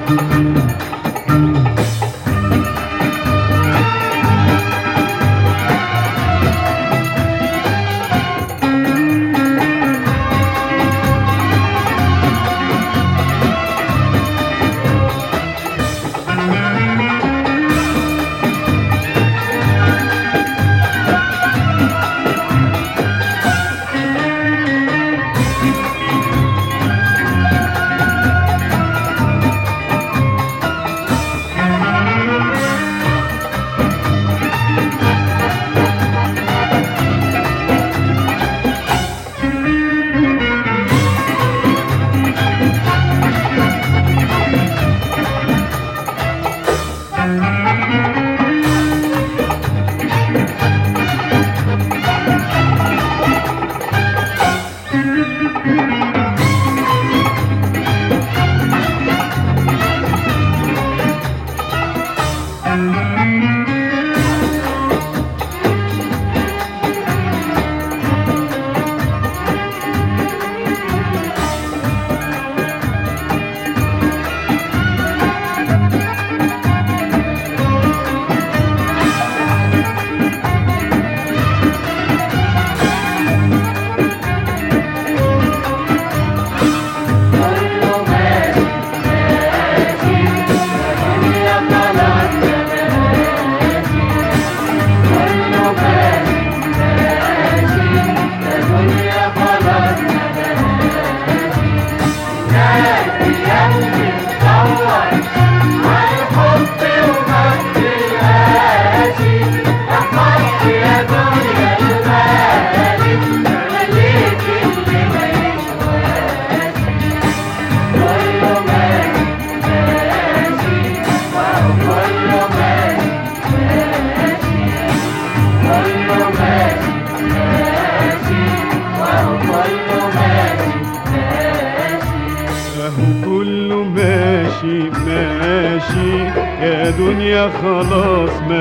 يا دنيا خلاص ما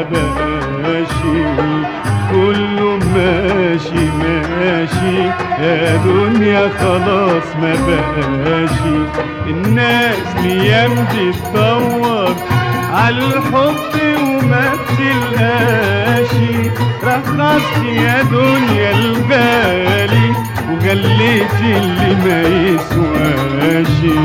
بقاشي، كله ماشي ماشي يا دنيا خلاص ما بقاشي. الناس الايام دي تدور عالحب وما تلقاشي، رخصت يا دنيا الغالي وجليت اللي ما يسواشي.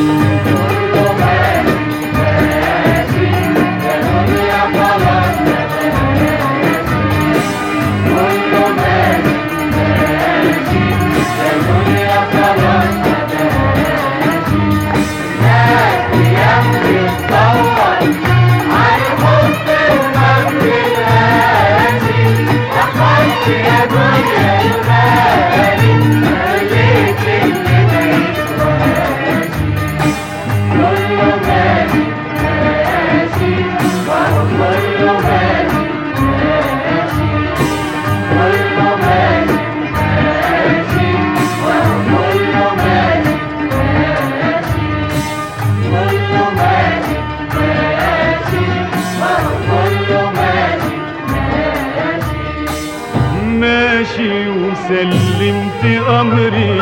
ماشي وسلمت أمري،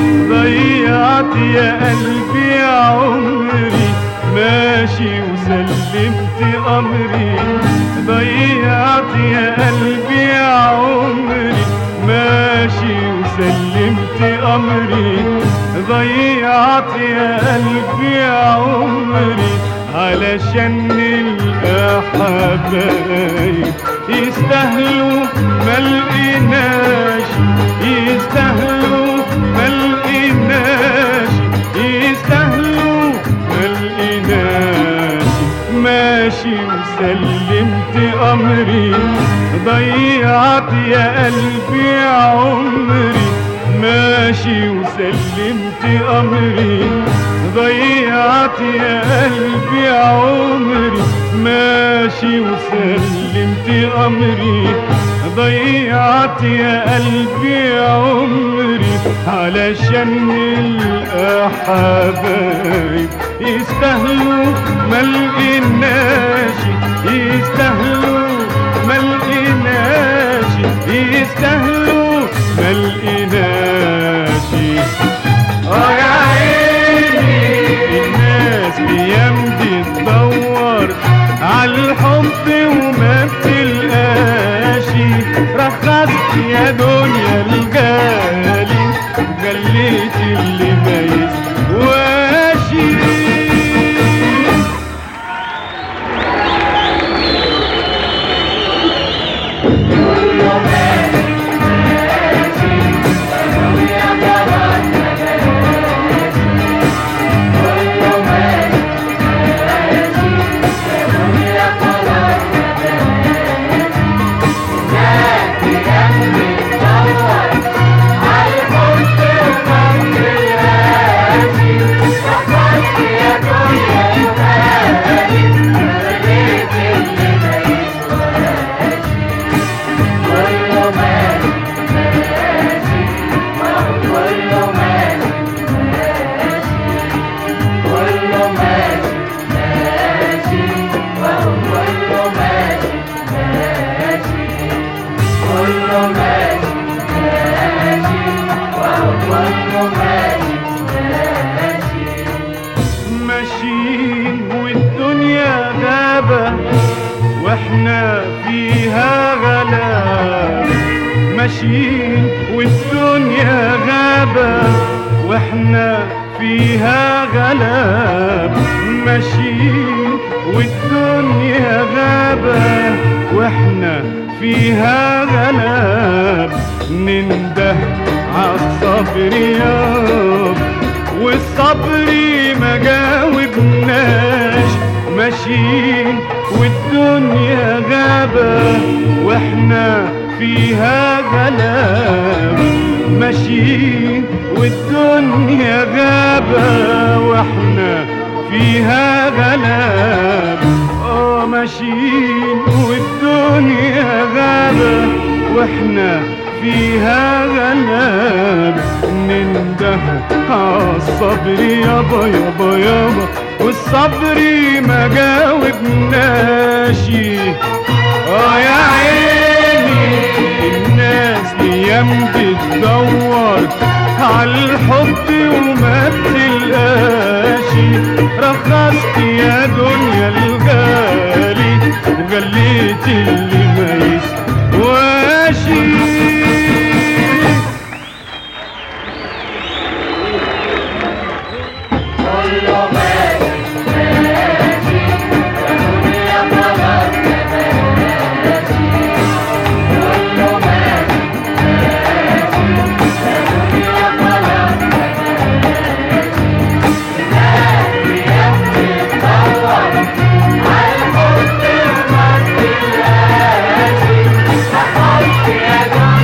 ضيعت يا قلبي عمري. ماشي وسلمت أمري، ضيعت يا قلبي عمري. ماشي وسلمت أمري، ضيعت يا قلبي عمري. علشان نلقى حبايب يستاهلوا ملقناش، يستاهلوا ملقناش، يستاهلوا ملقناش. ماشي وسلمت أمري، ضيعت يا قلبي عمري. ماشي وسلمت أمري، ضيعت يا قلبي عمري. ماشي وسلمت أمري، ضيعت يا قلبي عمري. علشان نلقى حبايب يستاهلوا ملقناش، يستاهلوا ملقناش، يستاهلوا ملقناش. يا عيني الناس بيمدي بتدور عالحب وما بتلقاشي، رخصت يا دنيا الغالي وخليت اللي ما يسواشي. ماشيين والدنيا غابة واحنا فيها غلاب، ماشيين والدنيا غابة واحنا فيها غلاب، ماشيين والدنيا غابة واحنا فيها غلاب، ننده عالصبر ياب والصبر ما جاوبناش، ماشيين والدنيا غابة واحنا فيها غلاب، ماشيين والدنيا غابة واحنا فيها غلاب، ماشيين والدنيا غابة واحنا فيها غلاب، ننده عالصبر يابا يابا يابا والصبر ما جاوبناش. يا عيني الناس ايام بتدور عالحب وما بتلقاشي، رخصت يا دنيا الغالي وغليت اللي ما يسواشي. يا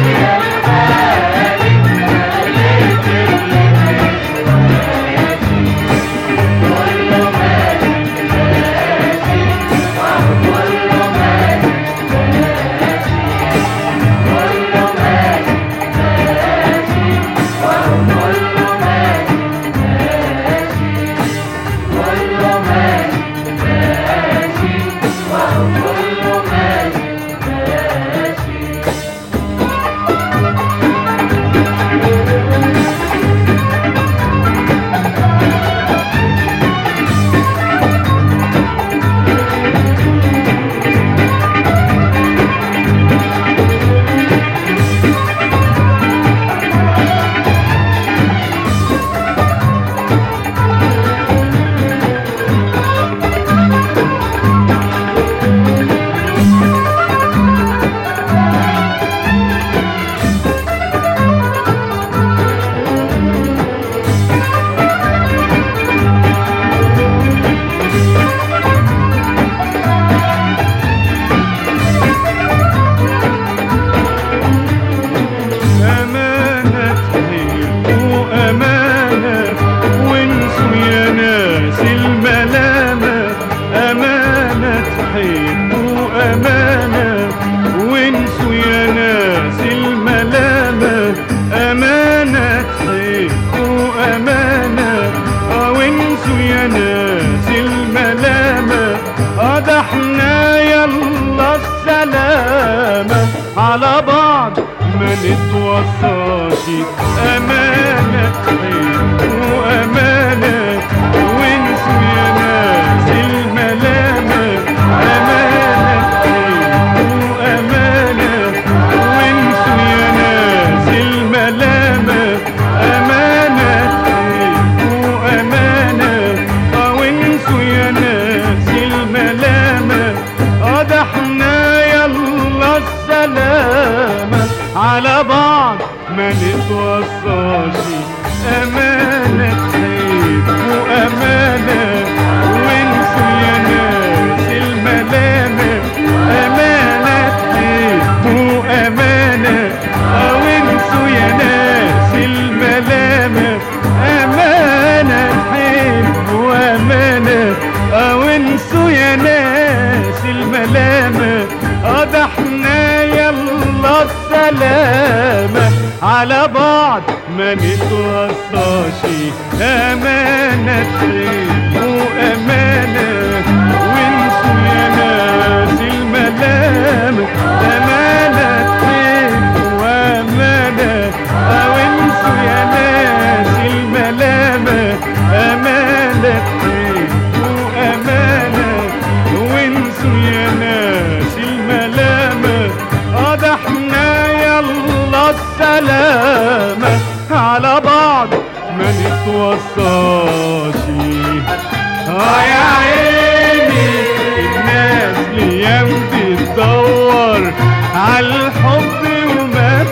وانسوا يا ناس الملامة، ده احنا يلا السلامة على بعض ما نتوصاش، أمانة تحبوا أمانة، وانسوا يا ناس الملامة، أمانة تحبوا أمانة، وانسوا يا ناس الملامة، أمانة تحبوا أمانة، وانسوا يا ناس الملامة، ده احنا يلا السلامة على بعض ما نتوصاش. يا عيني الناس ليام بتدور عالحب وما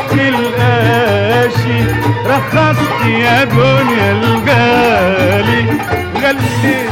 بتلقاش، رخصت يا دنيا الغالي غليت